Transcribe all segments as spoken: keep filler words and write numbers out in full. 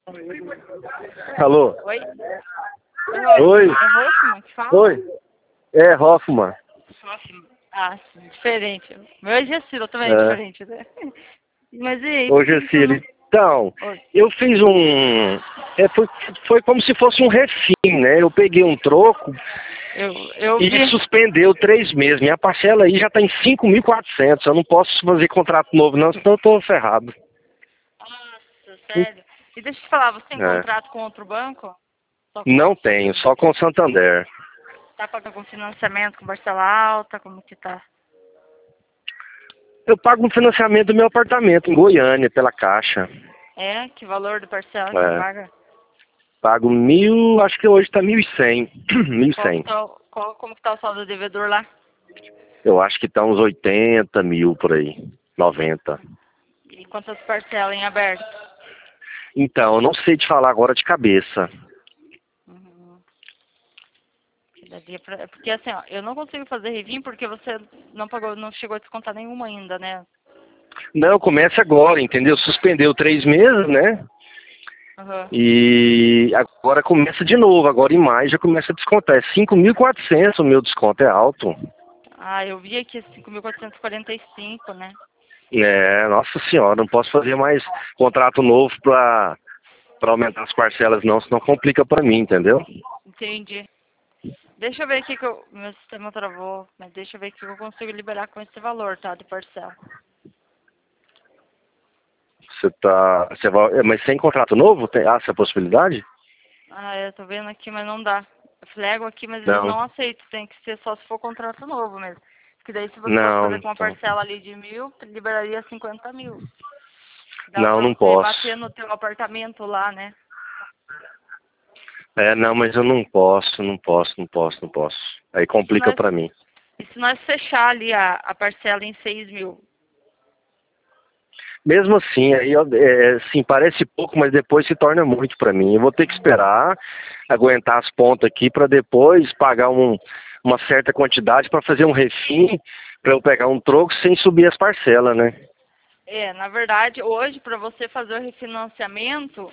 Alô? Oi? Oi? É Hoffman que fala? Oi? É, Hoffman. Hoffman. Ah, sim, diferente. Meu é Gessilo também é É. diferente, né? Mas e aí, Ô, por que que tu não... Gessile. Então, Oi. eu fiz um... É, foi, foi como se fosse um refim, né? Eu peguei um troco Eu, eu e vi. suspendeu três meses. Minha parcela aí já tá em cinco mil e quatrocentos. Eu não posso fazer contrato novo, não, senão eu tô ferrado. Nossa, sério. E deixa eu te falar, você tem É. contrato com outro banco? Só com Não banco tenho, Santander? só com o Santander. Tá pagando com financiamento, com parcela alta, como que tá? Eu pago um financiamento do meu apartamento em Goiânia, pela Caixa. É? Que valor do parcela que você É. paga? Pago mil, acho que hoje tá mil e cem. Mil e Qual que cem. tá, o- qual, como que tá o saldo do devedor lá? Eu acho que tá uns oitenta mil por aí. noventa. E quantas parcelas em aberto? Então, eu não sei te falar agora de cabeça. Uhum. Que daria pra- é porque assim, ó, eu não consigo fazer revim porque você não pagou, não chegou a descontar nenhuma ainda, né? Não, começa agora, entendeu? Suspendeu três meses, né? Aham. E agora começa de novo. Agora em maio já começa a descontar. É cinco mil e quatrocentos o meu desconto, é alto. Ah, eu vi aqui cinco mil quatrocentos e quarenta e cinco, né? É, nossa senhora, não posso fazer mais contrato novo pra, pra aumentar as parcelas não, senão complica pra mim, entendeu? Entendi. Deixa eu ver aqui que eu, meu sistema travou, mas deixa eu ver aqui que eu consigo liberar com esse valor, tá? De parcela. Você tá. Você vai, é, mas sem contrato novo? Tem há essa possibilidade? Ah, eu tô vendo aqui, mas não dá. Eu flego aqui, mas eles Não. não aceitam. Tem que ser só se for contrato novo mesmo. Porque daí se você fosse Não, fazer com uma então. parcela ali de mil, liberaria cinquenta mil. Dá Não, pra não você posso. bater no teu apartamento lá, né? É, não, mas eu não posso, não posso, não posso, não posso. Aí E se complica nós, pra mim. e se nós fechar ali a, a parcela em seis mil? Mesmo assim, aí, ó, é, assim, parece pouco, mas depois se torna muito pra mim. Eu vou ter que esperar, aguentar as pontas aqui pra depois pagar um, uma certa quantidade pra fazer um refim, pra eu pegar um troco sem subir as parcelas, né? É, na verdade, hoje, para você fazer o refinanciamento,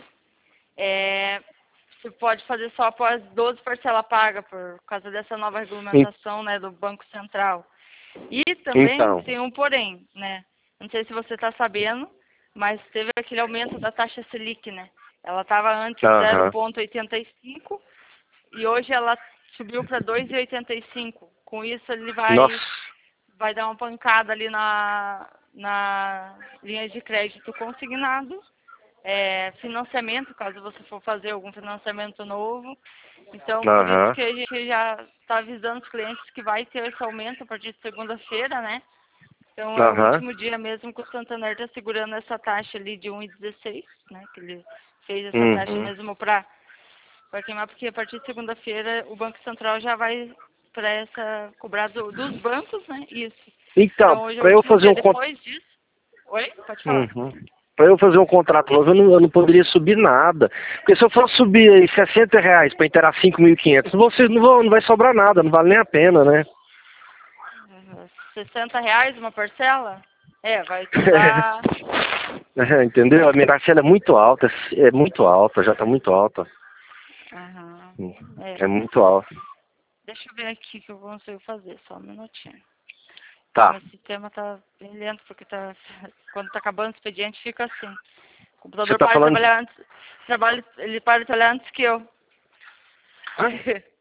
é, você pode fazer só após doze parcelas pagas, por causa dessa nova En- regulamentação, né, do Banco Central. E também Então, tem um porém, né? Não sei se você está sabendo, mas teve aquele aumento da taxa Selic, né? Ela estava antes zero aham. vírgula oitenta e cinco e hoje ela subiu para dois vírgula oitenta e cinco. Com isso ele Nossa, vai vai dar uma pancada ali na na linha de crédito consignado, é, financiamento, caso você for fazer algum financiamento novo. Então, por isso aham, que a gente já está avisando os clientes que vai ter esse aumento a partir de segunda-feira, né? Então, é o aham, último dia mesmo que o Santander está segurando essa taxa ali de um vírgula dezesseis, né? Que ele fez essa taxa uhum. mesmo para para queimar, porque a partir de segunda-feira o Banco Central já vai para essa cobrar do, dos bancos, né? Isso. Então, Então, hoje é o para eu último fazer dia um con- depois disso. Oi? Pode falar. uhum. Para eu fazer um contrato novo, eu não, eu não poderia subir nada. Porque se eu for subir aí sessenta reais para inteirar cinco mil e quinhentos, vocês não vão, não vai sobrar nada, não vale nem a pena, né? Uhum. sessenta reais uma parcela? É, vai te dar. É, entendeu? A minha parcela é muito alta, é muito alta, já está muito alta. Aham. Hum, É. É muito alta. Deixa eu ver aqui o que eu consigo fazer, só um minutinho. Que Tá. meu sistema tá bem lento, porque tá. Quando tá acabando o expediente fica assim. O Você computador tá para de falando. trabalhar antes. Trabalha, ele para de trabalhar antes que eu. Hã?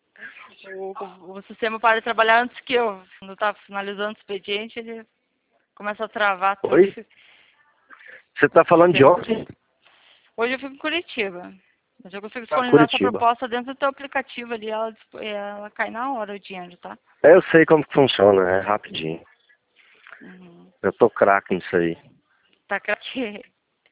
o, o, o sistema para de trabalhar antes que eu. Quando tá finalizando o expediente, ele começa a travar tudo. Oi? Você tá falando de Sistema. onde? Hoje eu fico em Curitiba. Mas eu consigo Tá, disponibilizar essa Curitiba. proposta dentro do teu aplicativo ali, ela, dispo- ela cai na hora o dinheiro, tá? É, eu sei como que funciona, é rapidinho. Uhum. Eu tô craque nisso aí. Tá aqui.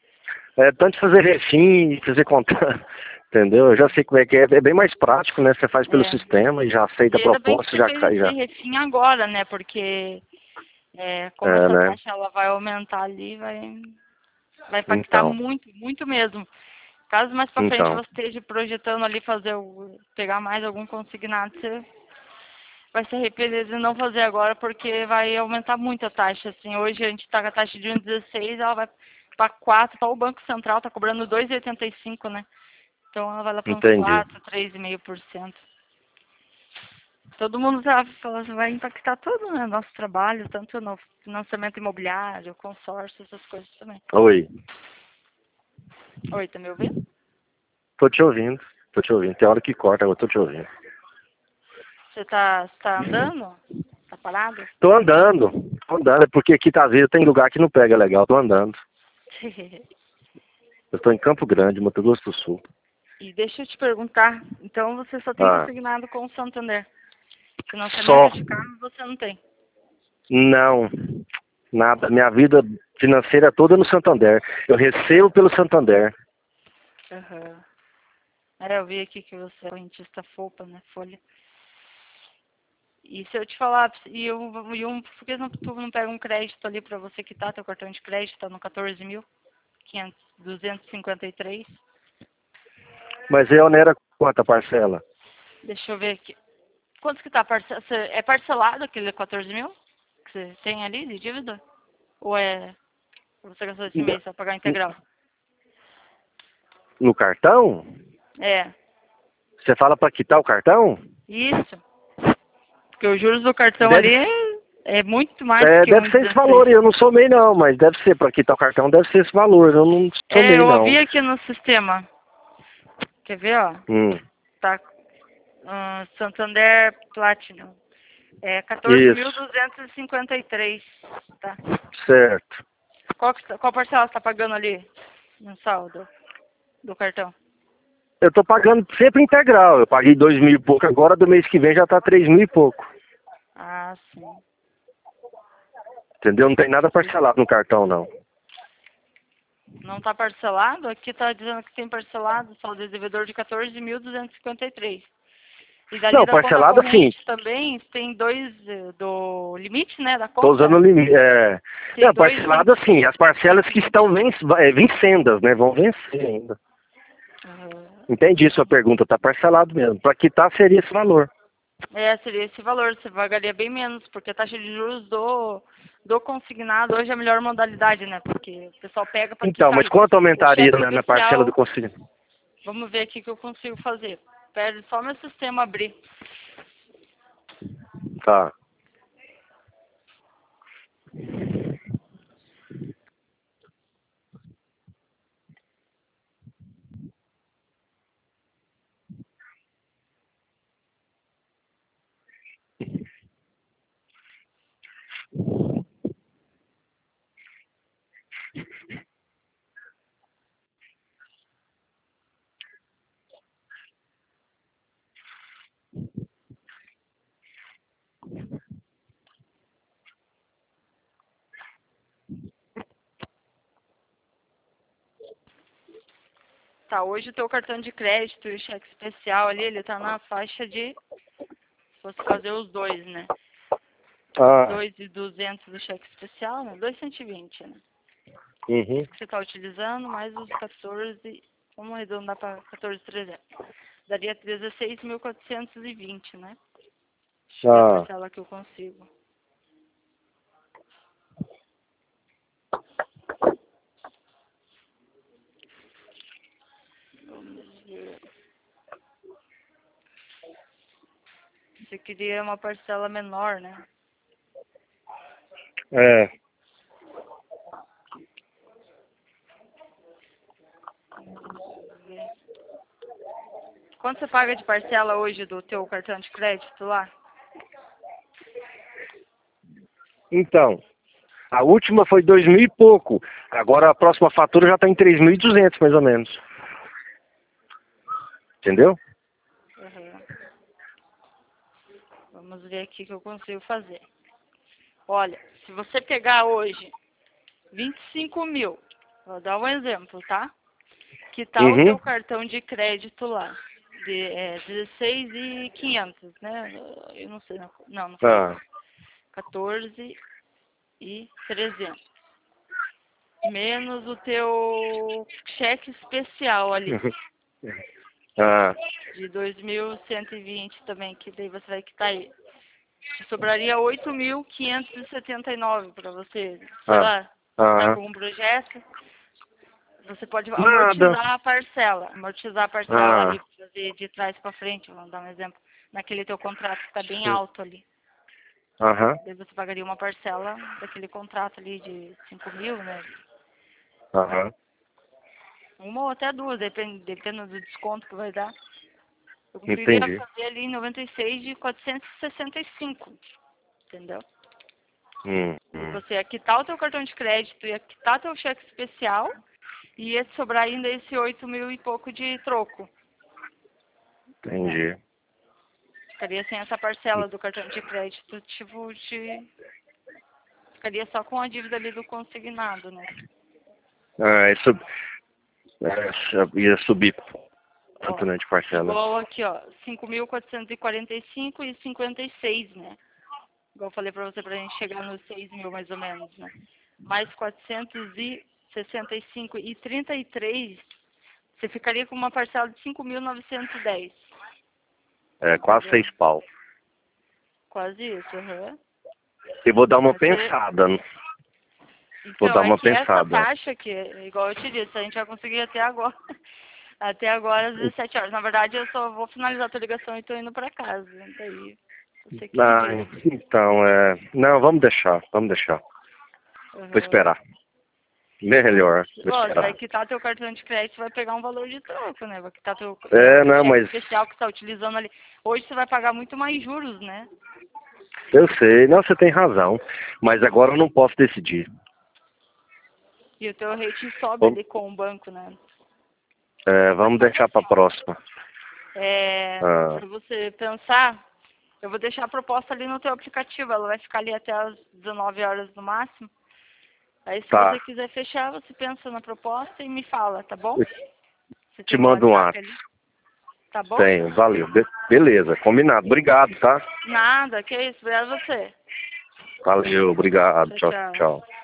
É, tanto fazer refim e fazer conta, entendeu? Eu já sei como é que é, é bem mais prático, né? Você faz pelo É. sistema e já aceita E a ainda bem que proposta, você já fez cai, esse já. refim agora, né? Porque é, como É, essa né? taxa ela vai aumentar ali, vai, vai impactar Então, muito, muito mesmo. Caso mais pra frente então, você esteja projetando ali fazer o, pegar mais algum consignado, você vai se arrepender de não fazer agora, porque vai aumentar muito a taxa. Assim, hoje a gente está com a taxa de um vírgula dezesseis, ela vai para quatro, só o Banco Central tá cobrando dois vírgula oitenta e cinco, né? Então ela vai lá para uns Entendi. quatro, três vírgula cinco por cento. Todo mundo já falou, vai impactar tudo, né? Nosso trabalho, tanto no financiamento imobiliário, consórcio, essas coisas também. Oi. Oi, tá me ouvindo? Tô te ouvindo. Tô te ouvindo. Tem hora que corta, agora tô te ouvindo. Você tá, você tá andando? Tá parado? Tô andando. Tô andando. É porque aqui, tá, às vezes, tem lugar que não pega legal. Tô andando. Eu tô em Campo Grande, Mato Grosso do Sul. E deixa eu te perguntar, então você só tem Ah. consignado com o Santander? Financiamento Só. de carro você não tem? Não. Nada. Minha vida financeira é toda no Santander. Eu recebo pelo Santander. Aham. É, eu vi aqui que você é correntista Folpa, né? Folha. E se eu te falar, e, um, e um, por que não, tu não pega um crédito ali pra você quitar teu cartão de crédito, tá no quatorze mil duzentos e cinquenta e três? Mas eu não era quanto a parcela? Deixa eu ver aqui. Quanto que tá parcelado? É parcelado aquele quatorze mil que você tem ali de dívida? Ou é você gastou esse mês só pagar integral? No cartão? É, Você fala para quitar o cartão? isso. Porque os juros do cartão Deve, ali é, é muito mais é, que um deve ser esse dezesseis. valor, eu não somei não, mas deve ser, para quitar o cartão deve ser esse valor, eu não É, somei eu não. ouvi aqui no sistema. Quer ver, ó? Hum, Tá. ah, Santander Platinum. É quatorze mil isso, duzentos e cinquenta e três. Tá. certo. Qual, que, tá- qual parcela você tá pagando ali no saldo do cartão? Eu tô pagando sempre integral, eu paguei dois mil e pouco agora, do mês que vem já tá três mil e pouco. Ah, sim. Entendeu? Não tem nada parcelado no cartão não. Não tá parcelado? Aqui tá dizendo que tem parcelado, saldo de devedor de quatorze mil duzentos e cinquenta e três. E dali Não, da conta parcelado assim, corrente também tem dois eh, do limite, né, da tô usando o conta. limite. É, Tem não, dois parcelado vinte. assim, as parcelas que estão venc, é, vencendas, né? Vão vencer ainda. Aham. Entendi sua pergunta, tá parcelado mesmo. Para quitar seria esse valor. É, seria esse valor, você pagaria bem menos, porque a taxa de juros do, do consignado hoje é a melhor modalidade, né? Porque o pessoal pega para Então, quitar. mas quanto O aumentaria cheque na, na parcela do especial, consignado? vamos ver aqui o que eu consigo fazer. Pede só meu sistema abrir. Tá. Tá, hoje o teu cartão de crédito e o cheque especial ali, ele tá na faixa de, se fosse fazer os dois, né? Ah, dois mil e duzentos do cheque especial, né? dois mil cento e vinte, né? uhum. Que você está utilizando, mais os quatorze, vamos arredondar para quatorze mil e trezentos. Daria dezesseis mil quatrocentos e vinte, né? Deixa eu ver a Ah, parcela que eu consigo. Vamos ver. Você queria uma parcela menor, né? é. Vamos ver. Quanto você paga de parcela hoje do teu cartão de crédito lá? Então, a última foi dois mil e pouco. Agora a próxima fatura já está em três mil e duzentos, mais ou menos. Entendeu? Uhum. Vamos ver aqui o que eu consigo fazer. Olha, se você pegar hoje vinte e cinco mil, vou dar um exemplo, tá? Que tal o Uhum. teu cartão de crédito lá? De, é, dezesseis mil e quinhentos, né? Eu não sei, não, não, não foi Ah. isso. quatorze mil e trezentos. Menos o teu cheque especial ali, Ah. de dois mil cento e vinte também, que daí você vai quitar aí. Sobraria oito mil quinhentos e setenta e nove para você, sei Ah. lá, tá Ah. com um projeto. Você pode Nada. amortizar a parcela. Amortizar a parcela Ah. ali, fazer de trás para frente, vamos dar um exemplo. Naquele teu contrato que está bem Sim. alto ali. Aham. Daí você pagaria uma parcela daquele contrato ali de cinco mil, né? Aham. Uma ou até duas, dependendo, dependendo do desconto que vai dar. Eu conseguiria Entendi. fazer ali em noventa e seis de quatrocentos e sessenta e cinco. Entendeu? Hum, E hum. você ia quitar o teu cartão de crédito, ia quitar teu cheque especial e ia sobrar ainda esse oito mil e pouco de troco. Entendi. Ficaria sem essa parcela do cartão de crédito, tipo de... Ficaria só com a dívida ali do consignado, né? Ah, isso é, ia subir quanto, Ó, né, de parcela? igual aqui, ó, cinco mil quatrocentos e quarenta e cinco e cinquenta e seis, né? Igual eu falei pra você, pra gente chegar nos seis mil mais ou menos, né? Mais quatrocentos e sessenta e cinco e trinta e três, você ficaria com uma parcela de cinco mil novecentos e dez. É, quase seis pau. Quase isso, aham. E vou dar uma Você- pensada. Vou Então, dar é uma que essa pensada. taxa, que, igual eu te disse, a gente vai conseguir até agora. Até agora, às dezessete horas. Na verdade, eu só vou finalizar a tua ligação e tô indo pra casa. Daí, você que Ah, diz. então, é... Não, vamos deixar, vamos deixar. Vou Uhum. esperar. Melhor, vou Ó, você vai esperar. quitar teu cartão de crédito, vai pegar um valor de troco, né? Vai quitar teu, É, teu não, cheque mas especial que você tá utilizando ali. Hoje você vai pagar muito mais juros, né? eu sei, não, você tem razão. Mas agora eu não posso decidir. E o teu rate sobe Vamos, ali com o banco, né? é, vamos Mas deixar assim, pra próxima. é, Ah, pra você pensar, eu vou deixar a proposta ali no teu aplicativo. Ela vai ficar ali até as dezenove horas no máximo. Aí se você tá. quiser fechar, você pensa na proposta e me fala, tá bom? Eu Você te tem meu mando um WhatsApp WhatsApp. ali, tá bom? Tenho, valeu. Be- beleza, combinado. Obrigado, tá? Nada, que isso, obrigado a você. Valeu, obrigado. Tchau, Tchau, tchau. tchau.